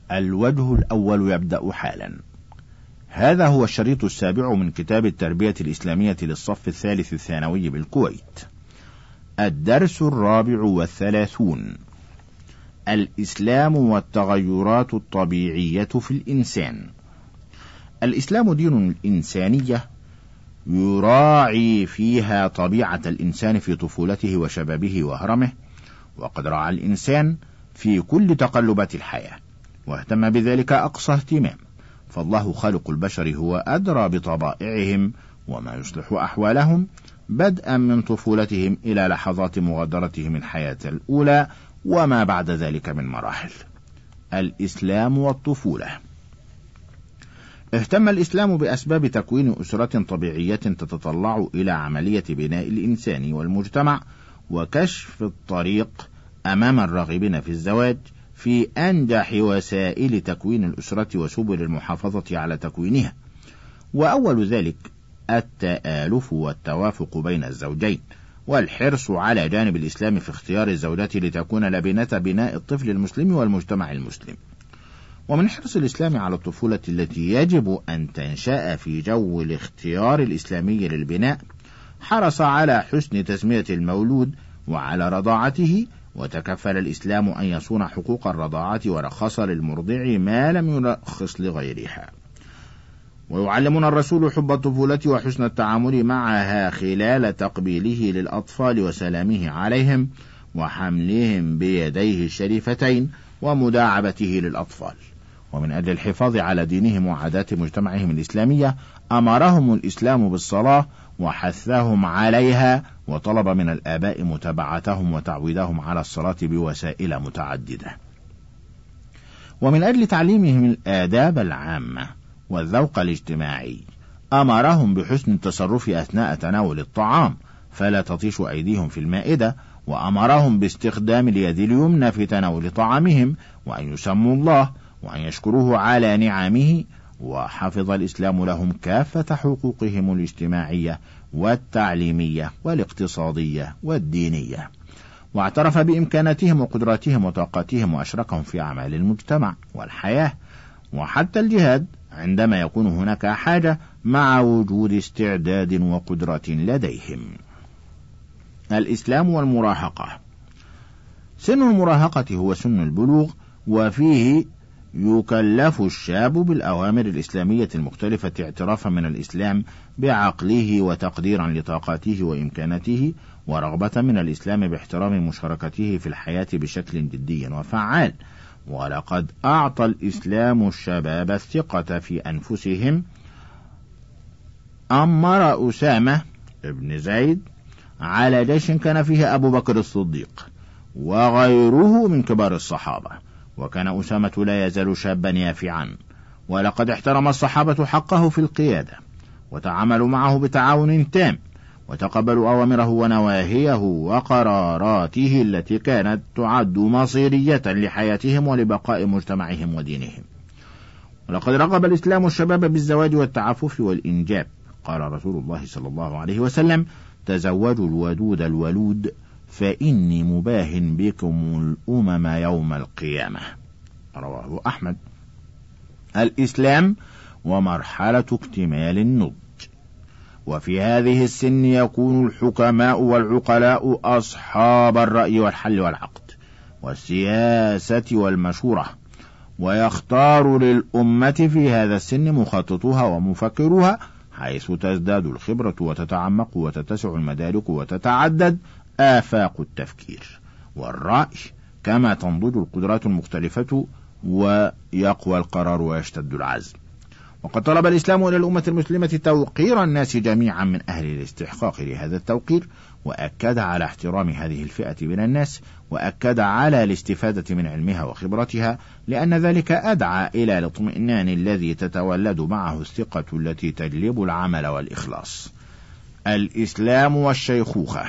الوجه الأول يبدأ حالا. هذا هو الشريط السابع من كتاب التربية الإسلامية للصف الثالث الثانوي بالكويت. الدرس 34. الإسلام والتغيرات الطبيعية في الإنسان. الإسلام دين الإنسانية يراعي فيها طبيعة الإنسان في طفولته وشبابه وهرمه، وقد راعى الإنسان في كل تقلبات الحياة واهتم بذلك أقصى اهتمام، فالله خالق البشر هو أدرى بطبائعهم وما يصلح أحوالهم بدءا من طفولتهم إلى لحظات مغادرتهم الحياة الأولى وما بعد ذلك من مراحل. الإسلام والطفولة. اهتم الإسلام بأسباب تكوين أسرة طبيعية تتطلع إلى عملية بناء الإنسان والمجتمع وكشف الطريق أمام الراغبين في الزواج في أنجح وسائل تكوين الأسرة وسبل المحافظة على تكوينها، وأول ذلك التآلف والتوافق بين الزوجين، والحرص على جانب الإسلام في اختيار الزوجات لتكون لبنة بناء الطفل المسلم والمجتمع المسلم. ومن حرص الإسلام على الطفولة التي يجب أن تنشأ في جو الاختيار الإسلامي للبناء، حرص على حسن تسمية المولود وعلى رضاعته، وتكفل الإسلام أن يصون حقوق الرضاعة ورخص للمرضع ما لم يرخص لغيرها. ويعلمنا الرسول حب الطفولة وحسن التعامل معها خلال تقبيله للأطفال وسلامه عليهم وحملهم بيديه الشريفتين ومداعبته للأطفال. ومن أجل الحفاظ على دينهم وعادات مجتمعهم الإسلامية أمرهم الإسلام بالصلاة وحثهم عليها، وطلب من الآباء متابعتهم وتعويدهم على الصلاة بوسائل متعددة. ومن أجل تعليمهم الآداب العامة والذوق الاجتماعي أمرهم بحسن التصرف أثناء تناول الطعام فلا تطيش أيديهم في المائدة، وأمرهم باستخدام اليد اليمنى في تناول طعامهم، وأن يسموا الله وأن يشكروه على نعمه. وحفظ الإسلام لهم كافة حقوقهم الاجتماعية والتعليمية والاقتصادية والدينية، واعترف بإمكاناتهم وقدراتهم وطاقاتهم وأشركهم في أعمال المجتمع والحياة وحتى الجهاد عندما يكون هناك حاجة، مع وجود استعداد وقدرة لديهم. الإسلام والمراهقة. سن المراهقة هو سن البلوغ، وفيه يكلف الشاب بالأوامر الإسلامية المختلفة اعترافا من الإسلام بعقله وتقديرا لطاقاته وإمكاناته، ورغبة من الإسلام باحترام مشاركته في الحياة بشكل جدي وفعال. ولقد أعطى الإسلام الشباب الثقة في أنفسهم. أمر أسامة بن زيد على جيش كان فيه أبو بكر الصديق وغيره من كبار الصحابة، وكان أسامة لا يزال شابا يافعا، ولقد احترم الصحابة حقه في القيادة وتعاملوا معه بتعاون تام، وتقبلوا أوامره ونواهيه وقراراته التي كانت تعد مصيرية لحياتهم ولبقاء مجتمعهم ودينهم. ولقد رغب الإسلام الشباب بالزواج والتعفف والإنجاب. قال رسول الله صلى الله عليه وسلم: تزوجوا الودود الولود فإني مباه بكم الأمم يوم القيامة. رواه أحمد. الإسلام ومرحلة اكتمال النضج. وفي هذه السن يكون الحكماء والعقلاء أصحاب الرأي والحل والعقد والسياسة والمشورة، ويختار للأمة في هذا السن مخططوها ومفكروها، حيث تزداد الخبرة وتتعمق وتتسع المدارك وتتعدد آفاق التفكير والرأي، كما تنضج القدرات المختلفة ويقوى القرار ويشتد العزم. وقد طلب الإسلام إلى الأمة المسلمة توقير الناس جميعا من أهل الاستحقاق لهذا التوقير، وأكد على احترام هذه الفئة من الناس، وأكد على الاستفادة من علمها وخبرتها، لأن ذلك أدعى إلى الاطمئنان الذي تتولد معه الثقة التي تجلب العمل والإخلاص. الإسلام والشيخوخة.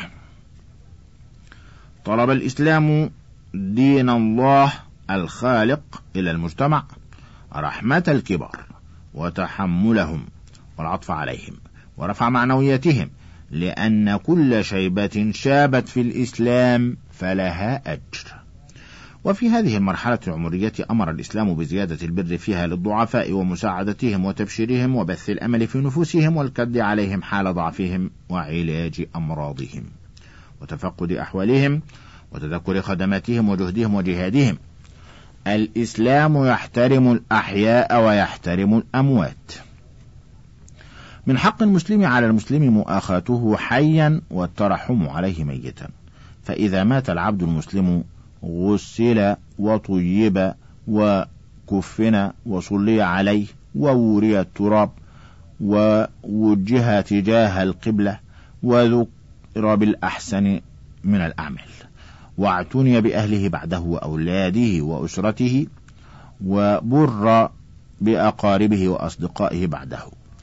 طلب الإسلام دين الله الخالق إلى المجتمع رحمة الكبار وتحملهم والعطف عليهم ورفع معنوياتهم، لأن كل شيبة شابت في الإسلام فلها أجر. وفي هذه المرحلة العمرية أمر الإسلام بزيادة البر فيها للضعفاء ومساعدتهم وتبشيرهم وبث الأمل في نفوسهم والكد عليهم حال ضعفهم وعلاج أمراضهم وتفقد أحوالهم وتذكر خدماتهم وجهدهم وجهادهم. الإسلام يحترم الأحياء ويحترم الأموات. من حق المسلم على المسلم مؤاخاته حيا والترحم عليه ميتا، فإذا مات العبد المسلم غسل وطيب وكفن وصلي عليه ووري التراب ووجه تجاه القبلة وذكر بالأحسن من الأعمال واعتني بأهله بعده وأولاده وأسرته وبر بأقاربه وأصدقائه بعده،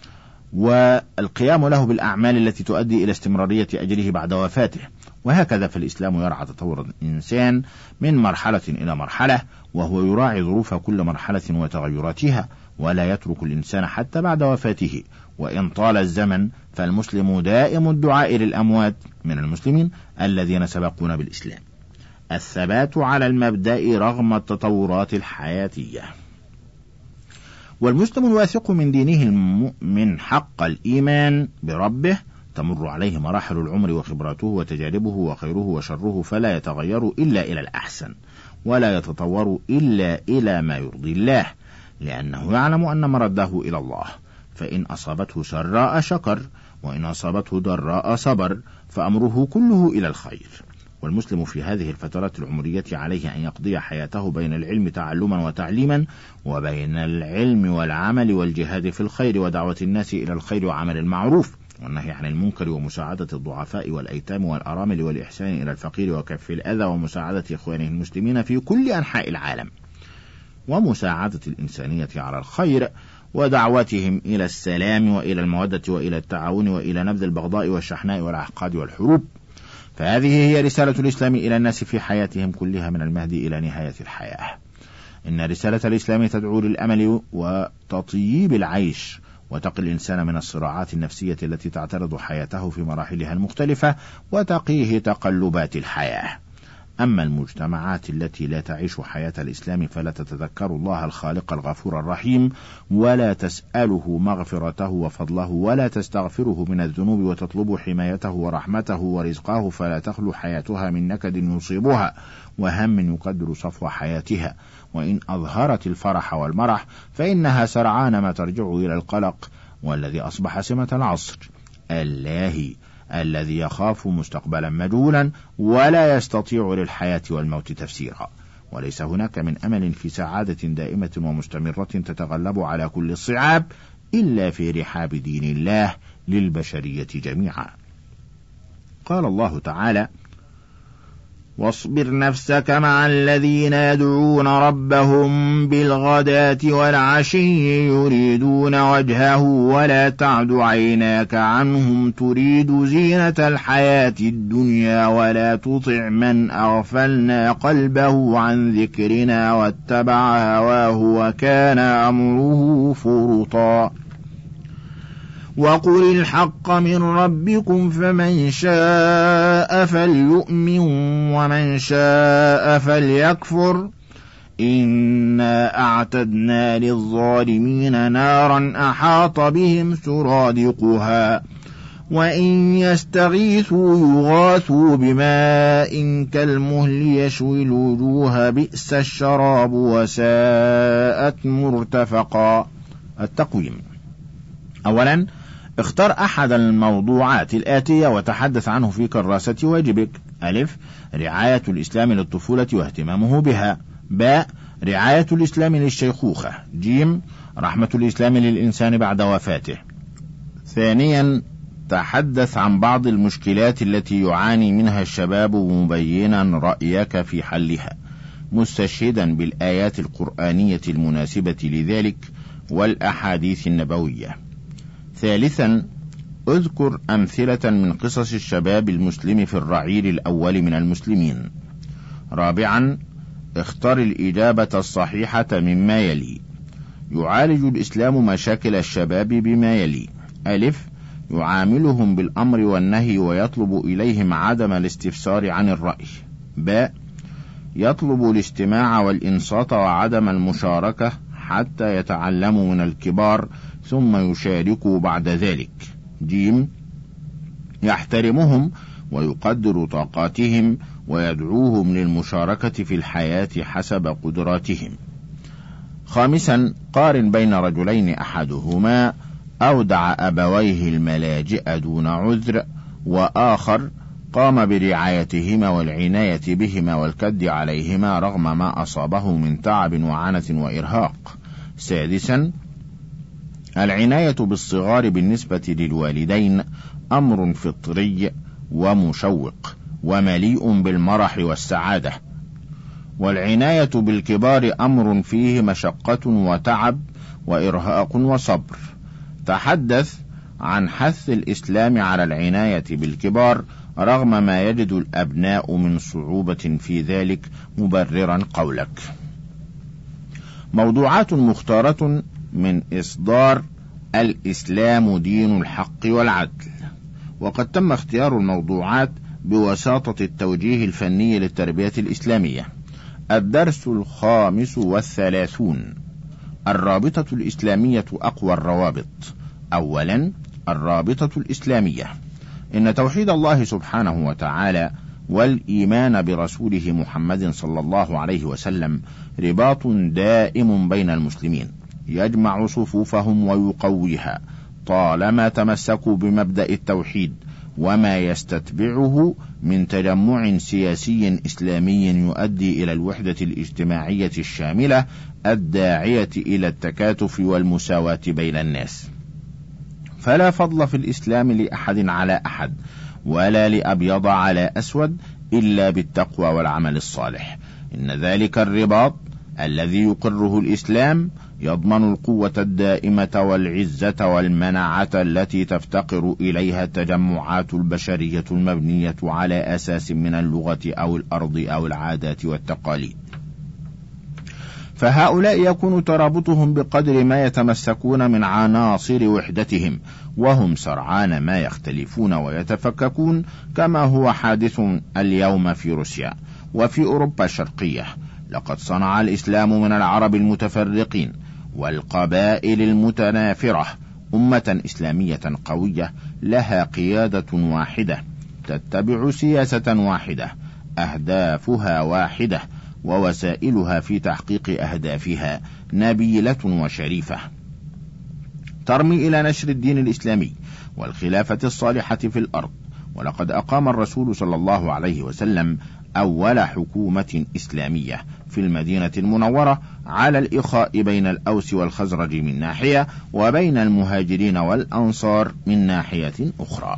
والقيام له بالأعمال التي تؤدي إلى استمرارية أجره بعد وفاته. وهكذا فالإسلام يرعى تطور الإنسان من مرحلة إلى مرحلة، وهو يراعي ظروف كل مرحلة وتغيراتها، ولا يترك الإنسان حتى بعد وفاته. وإن طال الزمن فالمسلم دائم الدعاء للأموات من المسلمين الذين سبقونا بالإسلام. الثبات على المبدأ رغم التطورات الحياتية. والمسلم الواثق من دينه المؤمن حق الإيمان بربه تمر عليه مراحل العمر وخبراته وتجاربه وخيره وشره، فلا يتغير إلا إلى الأحسن ولا يتطور إلا إلى ما يرضي الله، لأنه يعلم أن مرده إلى الله. فإن أصابته سراء شكر وإن أصابته ضراء صبر، فأمره كله إلى الخير. والمسلم في هذه الفترات العمرية عليه أن يقضي حياته بين العلم تعلما وتعليما، وبين العلم والعمل والجهاد في الخير ودعوة الناس إلى الخير وعمل المعروف والنهي عن المنكر ومساعدة الضعفاء والأيتام والأرامل والإحسان إلى الفقير وكف الأذى ومساعدة إخوانه المسلمين في كل أنحاء العالم، ومساعدة الإنسانية على الخير ودعوتهم إلى السلام وإلى المودة وإلى التعاون وإلى نبذ البغضاء والشحناء والأحقاد والحروب. فهذه هي رسالة الإسلام إلى الناس في حياتهم كلها من المهد إلى نهاية الحياة. إن رسالة الإسلام تدعو للأمل وتطييب العيش وتقي الإنسان من الصراعات النفسية التي تعترض حياته في مراحلها المختلفة وتقيه تقلبات الحياة. أما المجتمعات التي لا تعيش حياة الإسلام فلا تتذكر الله الخالق الغفور الرحيم، ولا تسأله مغفرته وفضله، ولا تستغفره من الذنوب وتطلب حمايته ورحمته ورزقه، فلا تخلو حياتها من نكد يصيبها وهم يقدر صفو حياتها. وإن أظهرت الفرح والمرح فإنها سرعان ما ترجع إلى القلق، والذي أصبح سمة العصر اللاهي الذي يخاف مستقبلا مجهولا ولا يستطيع للحياة والموت تفسيرا. وليس هناك من أمل في سعادة دائمة ومستمرة تتغلب على كل الصعاب إلا في رحاب دين الله للبشرية جميعا. قال الله تعالى: واصبر نفسك مع الذين يدعون ربهم بالغداة والعشي يريدون وجهه ولا تعد عيناك عنهم تريد زينة الحياة الدنيا ولا تطع من أغفلنا قلبه عن ذكرنا واتبع هواه وكان أمره فرطا. وقل الحق من ربكم فمن شاء فليؤمن ومن شاء فليكفر إنا أعتدنا للظالمين نارا أحاط بهم سرادقها وإن يستغيثوا يغاثوا بماء كالمهل يشوي الوجوه بئس الشراب وساءت مرتفقا. التقويم: أولا، اختر أحد الموضوعات الآتية وتحدث عنه في كراسة واجبك. ألف: رعاية الإسلام للطفولة واهتمامه بها. باء: رعاية الإسلام للشيخوخة. جيم: رحمة الإسلام للإنسان بعد وفاته. ثانيا، تحدث عن بعض المشكلات التي يعاني منها الشباب مبينا رأيك في حلها مستشهدا بالآيات القرآنية المناسبة لذلك والأحاديث النبوية. ثالثا، اذكر أمثلة من قصص الشباب المسلم في الرعيل الأول من المسلمين. رابعا، اختر الإجابة الصحيحة مما يلي. يعالج الإسلام مشاكل الشباب بما يلي: ألف: يعاملهم بالأمر والنهي ويطلب إليهم عدم الاستفسار عن الرأي. باء: يطلب الاستماع والإنصات وعدم المشاركة حتى يتعلموا من الكبار ثم يشاركوا بعد ذلك. ج. يحترمهم ويقدر طاقاتهم ويدعوهم للمشاركة في الحياة حسب قدراتهم. 5. قارن بين رجلين أحدهما أودع أبويه الملاجئ دون عذر، وآخر قام برعايتهما والعناية بهما والكد عليهما رغم ما أصابه من تعب وعنة وإرهاق. 6. العناية بالصغار بالنسبة للوالدين أمر فطري ومشوق ومليء بالمرح والسعادة، والعناية بالكبار أمر فيه مشقة وتعب وإرهاق وصبر. تحدث عن حث الإسلام على العناية بالكبار رغم ما يجد الأبناء من صعوبة في ذلك مبررا قولك. موضوعات مختارة من إصدار الإسلام دين الحق والعدل. وقد تم اختيار الموضوعات بوساطة التوجيه الفني للتربية الإسلامية. الدرس 35. الرابطة الإسلامية أقوى الروابط. أولا، الرابطة الإسلامية. إن توحيد الله سبحانه وتعالى والإيمان برسوله محمد صلى الله عليه وسلم رباط دائم بين المسلمين يجمع صفوفهم ويقويها طالما تمسكوا بمبدأ التوحيد وما يستتبعه من تجمع سياسي إسلامي يؤدي إلى الوحدة الاجتماعية الشاملة الداعية إلى التكاتف والمساواة بين الناس. فلا فضل في الإسلام لأحد على أحد ولا لأبيض على أسود إلا بالتقوى والعمل الصالح. إن ذلك الرباط الذي يقره الإسلام يضمن القوة الدائمة والعزة والمناعة التي تفتقر إليها التجمعات البشرية المبنية على أساس من اللغة أو الأرض أو العادات والتقاليد. فهؤلاء يكون ترابطهم بقدر ما يتمسكون من عناصر وحدتهم، وهم سرعان ما يختلفون ويتفككون، كما هو حادث اليوم في روسيا وفي أوروبا الشرقية. لقد صنع الإسلام من العرب المتفرقين والقبائل المتنافرة أمة إسلامية قوية لها قيادة واحدة تتبع سياسة واحدة أهدافها واحدة ووسائلها في تحقيق أهدافها نبيلة وشريفة، ترمي إلى نشر الدين الإسلامي والخلافة الصالحة في الأرض. ولقد أقام الرسول صلى الله عليه وسلم أول حكومة إسلامية في المدينة المنورة على الإخاء بين الأوس والخزرج من ناحية وبين المهاجرين والأنصار من ناحية أخرى.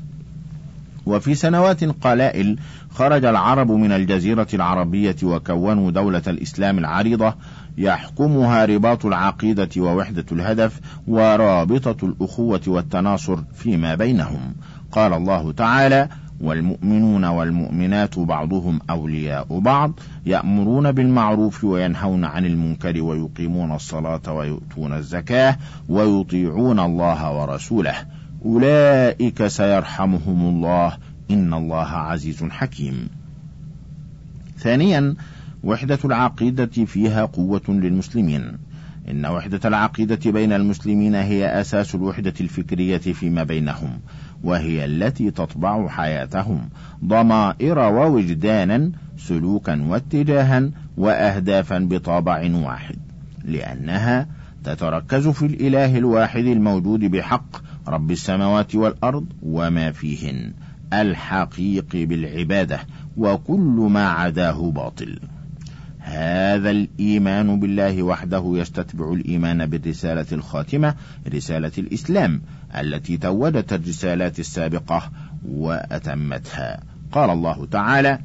وفي سنوات قلائل خرج العرب من الجزيرة العربية وكونوا دولة الإسلام العريضة يحكمها رباط العقيدة ووحدة الهدف ورابطة الأخوة والتناصر فيما بينهم. قال الله تعالى: والمؤمنون والمؤمنات بعضهم أولياء بعض يأمرون بالمعروف وينهون عن المنكر ويقيمون الصلاة ويؤتون الزكاة ويطيعون الله ورسوله أولئك سيرحمهم الله إن الله عزيز حكيم. ثانيا، وحدة العقيدة فيها قوة للمسلمين. إن وحدة العقيدة بين المسلمين هي أساس الوحدة الفكرية فيما بينهم، وهي التي تطبع حياتهم ضمائر ووجدانا سلوكا واتجاها وأهدافا بطابع واحد، لأنها تتركز في الإله الواحد الموجود بحق رب السماوات والأرض وما فيهن الحقيق بالعبادة، وكل ما عداه باطل. هذا الإيمان بالله وحده يستتبع الإيمان بالرسالة الخاتمة رسالة الإسلام التي توجت الرسالات السابقة وأتمتها. قال الله تعالى: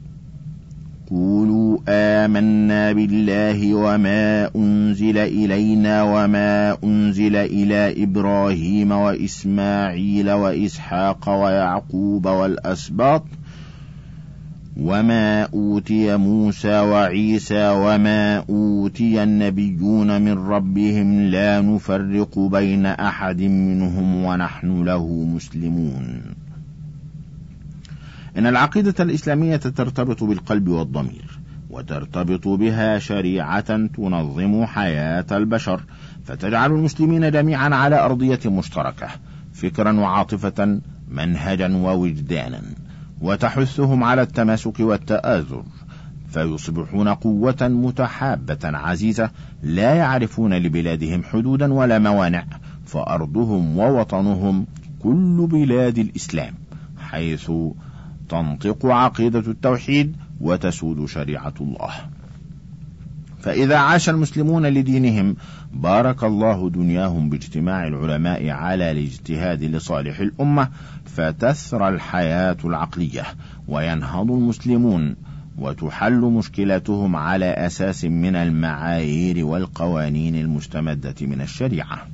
قولوا آمنا بالله وما أنزل إلينا وما أنزل إلى إبراهيم وإسماعيل وإسحاق ويعقوب والأسباط وما أوتي موسى وعيسى وما أوتي النبيون من ربهم لا نفرق بين أحد منهم ونحن له مسلمون. إن العقيدة الإسلامية ترتبط بالقلب والضمير، وترتبط بها شريعة تنظم حياة البشر، فتجعل المسلمين جميعا على أرضية مشتركة فكرا وعاطفة منهجا ووجدانا، وتحثهم على التماسك والتآزر، فيصبحون قوة متحابة عزيزة لا يعرفون لبلادهم حدودا ولا موانع، فأرضهم ووطنهم كل بلاد الإسلام، حيث تنطق عقيدة التوحيد وتسود شريعة الله. فإذا عاش المسلمون لدينهم بارك الله دنياهم باجتماع العلماء على الاجتهاد لصالح الأمة، فتثرى الحياة العقلية وينهض المسلمون وتحل مشكلتهم على أساس من المعايير والقوانين المستمدة من الشريعة.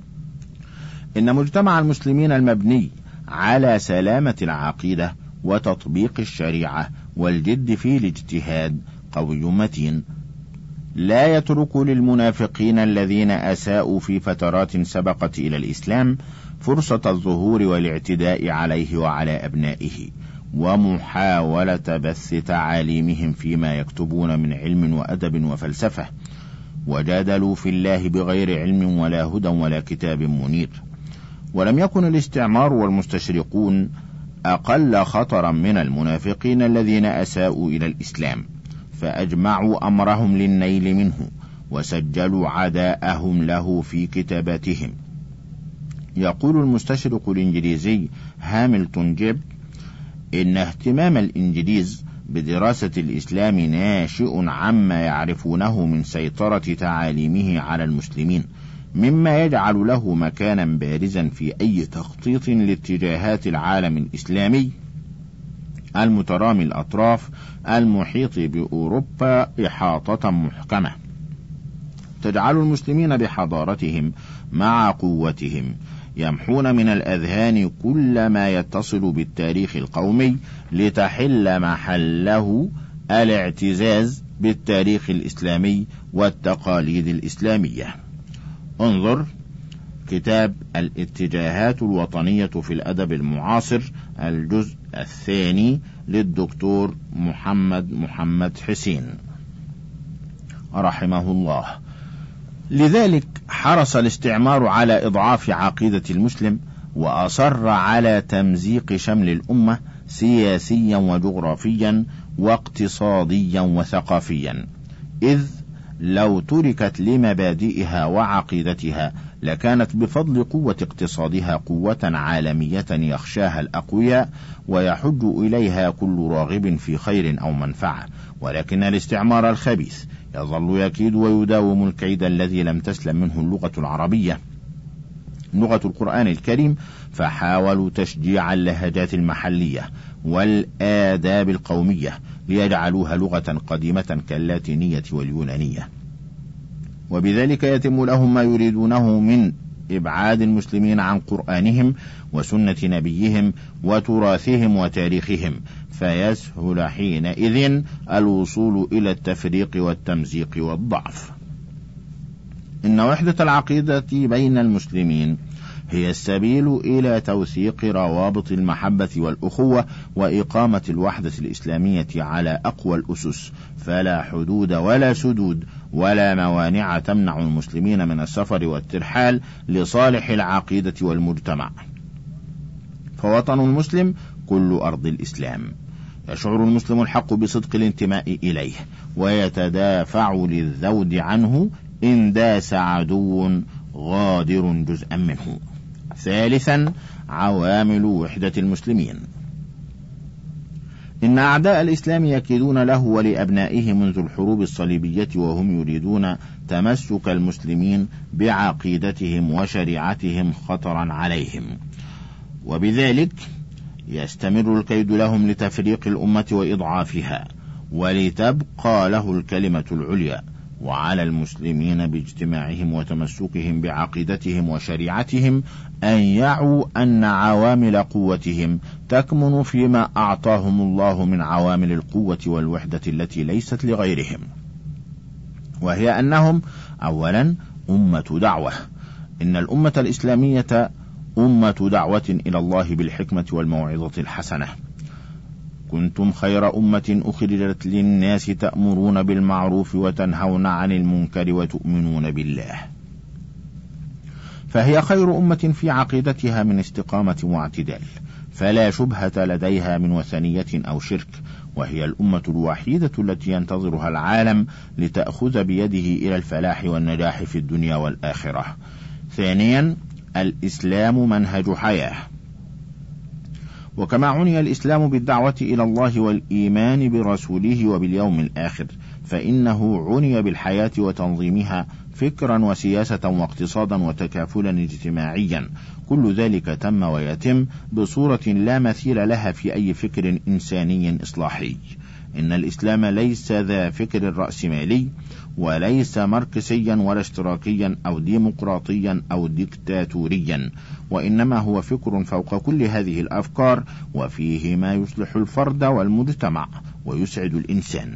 إن مجتمع المسلمين المبني على سلامة العقيدة وتطبيق الشريعة والجد في الاجتهاد قوي متين، لا يترك للمنافقين الذين أساءوا في فترات سبقت إلى الإسلام فرصة الظهور والاعتداء عليه وعلى أبنائه، ومحاولة بث تعاليمهم فيما يكتبون من علم وأدب وفلسفة، وجادلوا في الله بغير علم ولا هدى ولا كتاب منير. ولم يكن الاستعمار والمستشرقون أقل خطرا من المنافقين الذين أساءوا إلى الإسلام، فأجمعوا أمرهم للنيل منه وسجلوا عداءهم له في كتاباتهم. يقول المستشرق الإنجليزي هاملتون جيب إن اهتمام الإنجليز بدراسة الإسلام ناشئ عما يعرفونه من سيطرة تعاليمه على المسلمين، مما يجعل له مكانا بارزا في أي تخطيط لاتجاهات العالم الإسلامي المترامي الأطراف المحيط بأوروبا إحاطة محكمة، تجعل المسلمين بحضارتهم مع قوتهم يمحون من الأذهان كل ما يتصل بالتاريخ القومي، لتحل محله الاعتزاز بالتاريخ الإسلامي والتقاليد الإسلامية. انظر كتاب الاتجاهات الوطنية في الأدب المعاصر، الجزء الثاني للدكتور محمد حسين رحمه الله. لذلك حرص الاستعمار على إضعاف عقيدة المسلم، وأصر على تمزيق شمل الأمة سياسيا وجغرافيا واقتصاديا وثقافيا، إذ لو تركت لمبادئها وعقيدتها لكانت بفضل قوة اقتصادها قوة عالمية يخشاها الأقوياء ويحج إليها كل راغب في خير أو منفعة. ولكن الاستعمار الخبيث يظل يكيد ويداوم الكيد الذي لم تسلم منه اللغة العربية، لغة القرآن الكريم، فحاولوا تشجيع اللهجات المحلية والآداب القومية ليجعلوها لغة قديمة كاللاتينية واليونانية، وبذلك يتم لهم ما يريدونه من إبعاد المسلمين عن قرآنهم وسنة نبيهم وتراثهم وتاريخهم، فيسهل حينئذ الوصول إلى التفريق والتمزيق والضعف. إن وحدة العقيدة بين المسلمين هي السبيل إلى توثيق روابط المحبة والأخوة وإقامة الوحدة الإسلامية على أقوى الأسس، فلا حدود ولا سدود ولا موانع تمنع المسلمين من السفر والترحال لصالح العقيدة والمجتمع. فوطن المسلم كل أرض الإسلام، يشعر المسلم الحق بصدق الانتماء إليه ويتدافع للذود عنه إن داس عدو غادر جزءا منه. ثالثا، عوامل وحدة المسلمين. إن أعداء الإسلام يكيدون له ولأبنائه منذ الحروب الصليبية، وهم يريدون تمسك المسلمين بعقيدتهم وشريعتهم خطرا عليهم، وبذلك يستمر الكيد لهم لتفريق الأمة وإضعافها ولتبقى له الكلمة العليا. وعلى المسلمين باجتماعهم وتمسكهم بعقيدتهم وشريعتهم أن يعوا أن عوامل قوتهم تكمن فيما أعطاهم الله من عوامل القوة والوحدة التي ليست لغيرهم، وهي أنهم أولا أمة دعوة. إن الأمة الإسلامية أمة دعوة إلى الله بالحكمة والموعظة الحسنة، كنتم خير أمة أخرجت للناس تأمرون بالمعروف وتنهون عن المنكر وتؤمنون بالله. فهي خير أمة في عقيدتها من استقامة واعتدال، فلا شبهة لديها من وثنية أو شرك، وهي الأمة الوحيدة التي ينتظرها العالم لتأخذ بيده إلى الفلاح والنجاح في الدنيا والآخرة. ثانيا، الإسلام منهج حياة. وكما عني الإسلام بالدعوة إلى الله والإيمان برسوله وباليوم الآخر، فإنه عني بالحياة وتنظيمها فكرا وسياسة واقتصادا وتكافلا اجتماعيا. كل ذلك تم ويتم بصورة لا مثيل لها في أي فكر إنساني إصلاحي. إن الإسلام ليس ذا فكر رأسمالي، وليس ماركسيا ولا اشتراكيا أو ديمقراطيا أو ديكتاتوريا، وإنما هو فكر فوق كل هذه الأفكار، وفيه ما يصلح الفرد والمجتمع ويسعد الإنسان.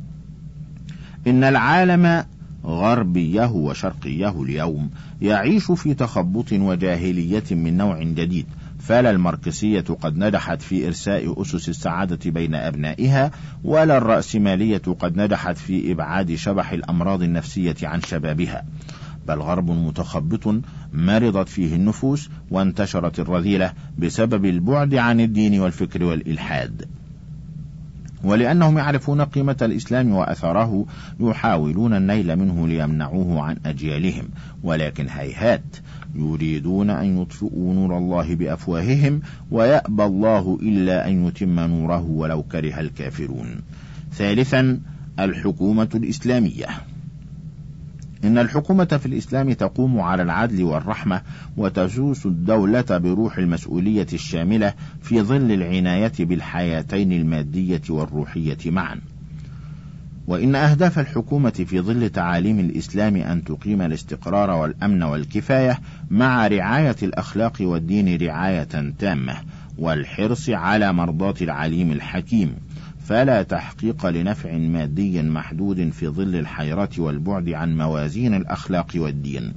إن العالم غربيه وشرقيه اليوم يعيش في تخبط وجاهلية من نوع جديد، فلا الماركسية قد نجحت في إرساء أسس السعادة بين أبنائها، ولا الرأسمالية قد نجحت في إبعاد شبح الأمراض النفسية عن شبابها، بل غرب متخبط مرضت فيه النفوس وانتشرت الرذيلة بسبب البعد عن الدين والفكر والإلحاد. ولأنهم يعرفون قيمة الإسلام وأثره يحاولون النيل منه ليمنعوه عن أجيالهم، ولكن هيهات، يريدون أن يطفئوا نور الله بأفواههم ويأبى الله إلا أن يتم نوره ولو كره الكافرون. ثالثا، الحكومة الإسلامية. إن الحكومة في الإسلام تقوم على العدل والرحمة، وتسوس الدولة بروح المسؤولية الشاملة في ظل العناية بالحياتين المادية والروحية معا. وإن أهداف الحكومة في ظل تعاليم الإسلام أن تقيم الاستقرار والأمن والكفاية مع رعاية الأخلاق والدين رعاية تامة، والحرص على مرضاة العليم الحكيم، فلا تحقيق لنفع مادي محدود في ظل الحيرة والبعد عن موازين الأخلاق والدين.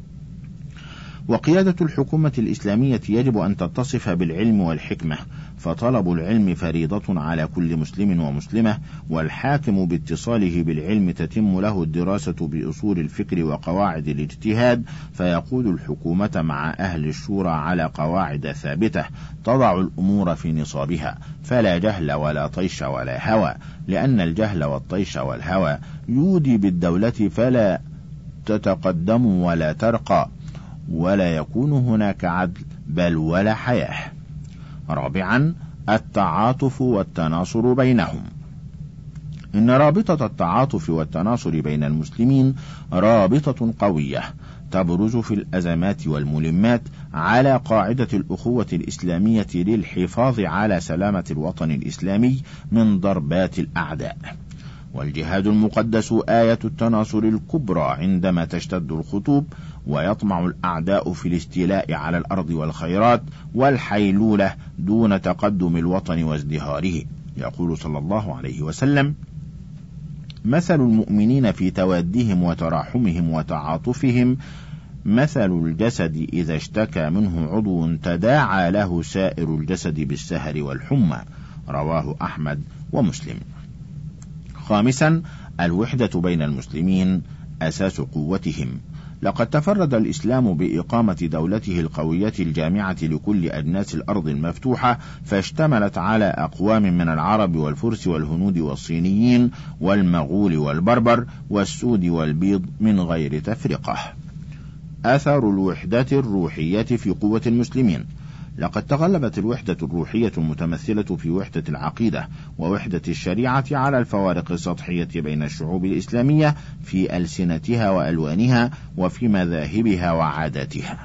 وقيادة الحكومة الإسلامية يجب أن تتصف بالعلم والحكمة، فطلب العلم فريضة على كل مسلم ومسلمة، والحاكم باتصاله بالعلم تتم له الدراسة بأصول الفكر وقواعد الاجتهاد، فيقود الحكومة مع أهل الشورى على قواعد ثابتة تضع الأمور في نصابها، فلا جهل ولا طيش ولا هوى، لأن الجهل والطيش والهوى يودي بالدولة فلا تتقدم ولا ترقى، ولا يكون هناك عدل بل ولا حياة. رابعا، التعاطف والتناصر بينهم. إن رابطة التعاطف والتناصر بين المسلمين رابطة قوية تبرز في الأزمات والملمات على قاعدة الأخوة الإسلامية للحفاظ على سلامة الوطن الإسلامي من ضربات الأعداء. والجهاد المقدس آية التناصر الكبرى عندما تشتد الخطوب ويطمع الأعداء في الاستيلاء على الأرض والخيرات والحيلولة دون تقدم الوطن وازدهاره. يقول صلى الله عليه وسلم: مثل المؤمنين في توادهم وتراحمهم وتعاطفهم مثل الجسد إذا اشتكى منه عضو تداعى له سائر الجسد بالسهر والحمى. رواه أحمد ومسلم. خامسا، الوحدة بين المسلمين أساس قوتهم. لقد تفرد الإسلام بإقامة دولته القوية الجامعة لكل أجناس الأرض المفتوحة، فاشتملت على أقوام من العرب والفرس والهنود والصينيين والمغول والبربر والسود والبيض من غير تفرقة. أثر الوحدة الروحية في قوة المسلمين. لقد تغلبت الوحدة الروحية المتمثلة في وحدة العقيدة ووحدة الشريعة على الفوارق السطحية بين الشعوب الإسلامية في ألسنتها وألوانها وفي مذاهبها وعاداتها.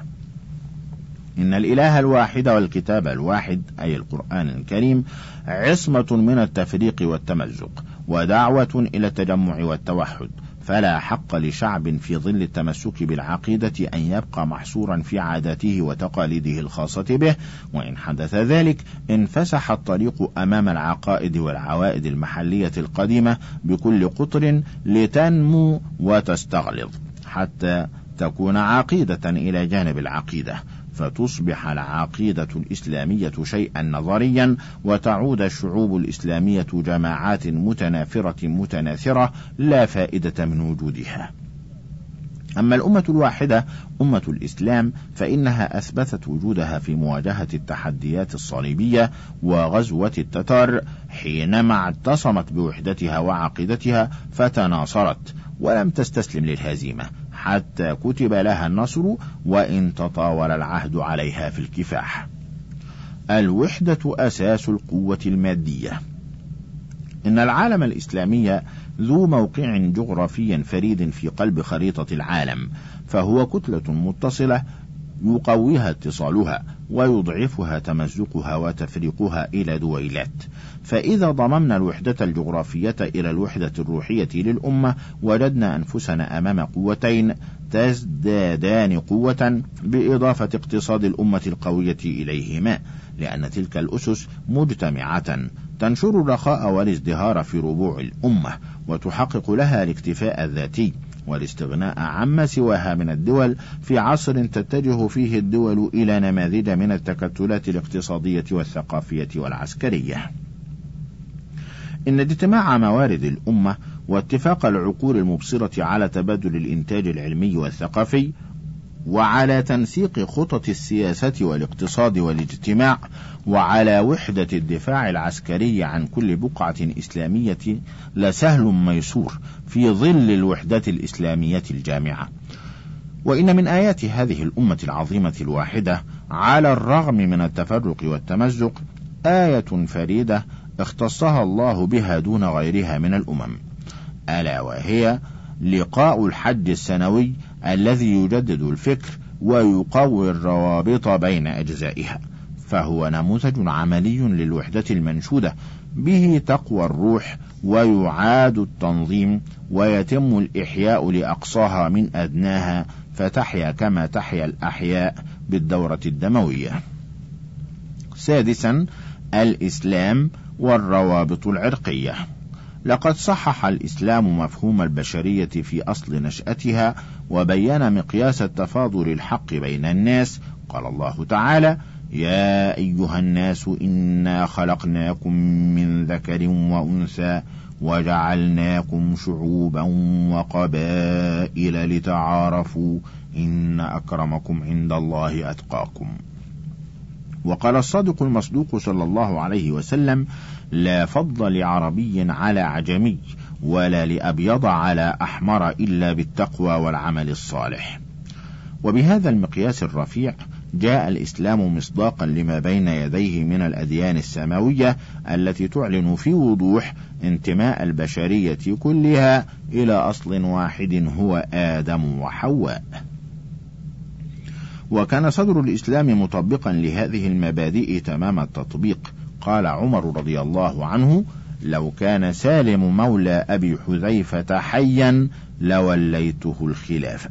إن الإله الواحد والكتاب الواحد أي القرآن الكريم عصمة من التفريق والتمزق ودعوة إلى التجمع والتوحد، فلا حق لشعب في ظل التمسك بالعقيدة أن يبقى محصورا في عاداته وتقاليده الخاصة به، وإن حدث ذلك انفسح الطريق أمام العقائد والعوائد المحلية القديمة بكل قطر لتنمو وتستغلظ حتى تكون عقيدة إلى جانب العقيدة، فتصبح العقيدة الإسلامية شيئا نظريا، وتعود الشعوب الإسلامية جماعات متنافرة متناثرة لا فائدة من وجودها. أما الأمة الواحدة أمة الإسلام فإنها أثبتت وجودها في مواجهة التحديات الصليبية وغزوة التتار، حينما اعتصمت بوحدتها وعقيدتها فتناصرت ولم تستسلم للهزيمة حتى كتب لها النصر، وإن تطاول العهد عليها في الكفاح. الوحدة أساس القوة المادية. إن العالم الإسلامي ذو موقع جغرافي فريد في قلب خريطة العالم، فهو كتلة متصلة يقويها اتصالها ويضعفها تمزقها وتفريقها إلى دويلات. فإذا ضممنا الوحدة الجغرافية إلى الوحدة الروحية للأمة، وجدنا أنفسنا أمام قوتين تزدادان قوة بإضافة اقتصاد الأمة القوية إليهما، لأن تلك الأسس مجتمعة تنشر الرخاء والازدهار في ربوع الأمة، وتحقق لها الاكتفاء الذاتي والاستغناء عما سواها من الدول في عصر تتجه فيه الدول إلى نماذج من التكتلات الاقتصادية والثقافية والعسكرية. إن اجتماع موارد الأمة واتفاق العقول المبصرة على تبادل الإنتاج العلمي والثقافي، وعلى تنسيق خطط السياسة والاقتصاد والاجتماع، وعلى وحدة الدفاع العسكري عن كل بقعة إسلامية لسهل ميسور في ظل الوحدة الإسلامية الجامعة. وإن من آيات هذه الأمة العظيمة الواحدة على الرغم من التفرق والتمزق آية فريدة اختصها الله بها دون غيرها من الأمم، ألا وهي لقاء الحج السنوي الذي يجدد الفكر ويقوي الروابط بين أجزائها، فهو نموذج عملي للوحدة المنشودة، به تقوى الروح ويعاد التنظيم ويتم الإحياء لأقصاها من أدناها، فتحيا كما تحيا الأحياء بالدورة الدموية. سادسا، الإسلام والروابط العرقية. لقد صحح الإسلام مفهوم البشرية في أصل نشأتها، وبين مقياس التفاضل الحق بين الناس. قال الله تعالى: يا أيها الناس إنا خلقناكم من ذكر وأنثى وجعلناكم شعوبا وقبائل لتعارفوا إن أكرمكم عند الله أتقاكم. وقال الصادق المصدوق صلى الله عليه وسلم: لا فضل لعربي على عجمي ولا لأبيض على أحمر إلا بالتقوى والعمل الصالح. وبهذا المقياس الرفيع جاء الإسلام مصداقا لما بين يديه من الأديان السماوية التي تعلن في وضوح انتماء البشرية كلها إلى أصل واحد هو آدم وحواء. وكان صدر الإسلام مطبقا لهذه المبادئ تمام التطبيق. قال عمر رضي الله عنه: لو كان سالم مولى أبي حذيفة حيا لوليته الخلافة.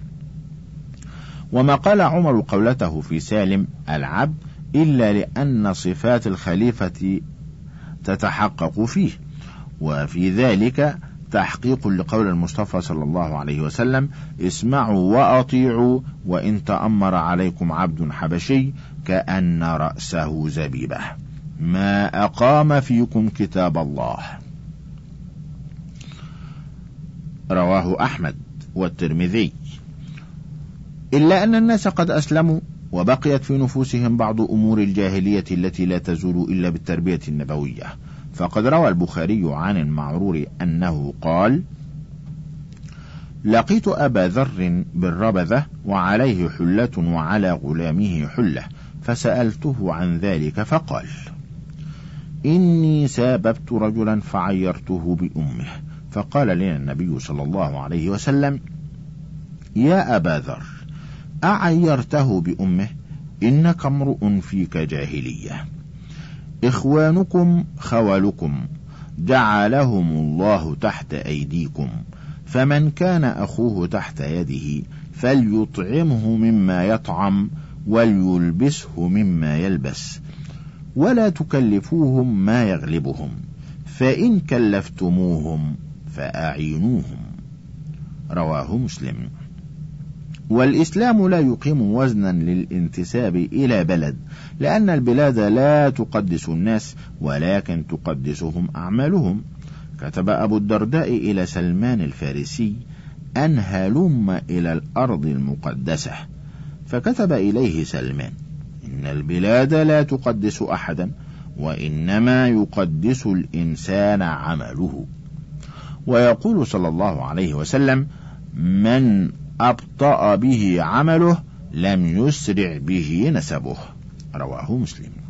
وما قال عمر قولته في سالم العبد إلا لأن صفات الخليفة تتحقق فيه، وفي ذلك تحقيق لقول المصطفى صلى الله عليه وسلم: اسمعوا وأطيعوا وإن تأمر عليكم عبد حبشي كأن رأسه زبيبة ما أقام فيكم كتاب الله. رواه أحمد والترمذي. إلا أن الناس قد أسلموا وبقيت في نفوسهم بعض أمور الجاهلية التي لا تزول إلا بالتربية النبوية. فقد روى البخاري عن المعرور أنه قال: لقيت أبا ذر بالربذة وعليه حلة وعلى غلامه حلة، فسألته عن ذلك فقال: إني ساببت رجلا فعيرته بأمه، فقال لنا النبي صلى الله عليه وسلم: يا أبا ذر، أعيرته بأمه؟ إنك امرؤ فيك جاهلية. إخوانكم خولكم جعلهم الله تحت أيديكم، فمن كان أخوه تحت يده فليطعمه مما يطعم وليلبسه مما يلبس، ولا تكلفوهم ما يغلبهم، فإن كلفتموهم فأعينوهم. رواه مسلم. والإسلام لا يقيم وزنا للانتساب إلى بلد، لأن البلاد لا تقدس الناس ولكن تقدسهم أعمالهم. كتب أبو الدرداء إلى سلمان الفارسي أن هلم إلى الأرض المقدسة، فكتب إليه سلمان إن البلاد لا تقدس أحدا، وإنما يقدس الإنسان عمله. ويقول صلى الله عليه وسلم: من أبطأ به عمله لم يسرع به نسبه. رواه مسلم.